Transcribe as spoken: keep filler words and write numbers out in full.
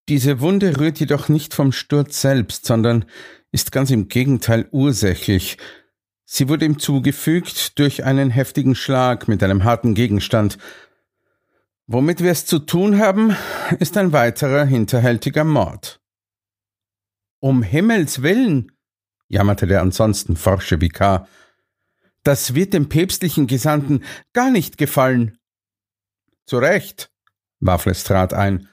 Diese Wunde rührt jedoch nicht vom Sturz selbst, sondern ist ganz im Gegenteil ursächlich. Sie wurde ihm zugefügt durch einen heftigen Schlag mit einem harten Gegenstand. Womit wir es zu tun haben, ist ein weiterer hinterhältiger Mord. »Um Himmels willen«, jammerte der ansonsten forsche Vikar, »das wird dem päpstlichen Gesandten gar nicht gefallen.« »Zu Recht«, warf Lestrade ein,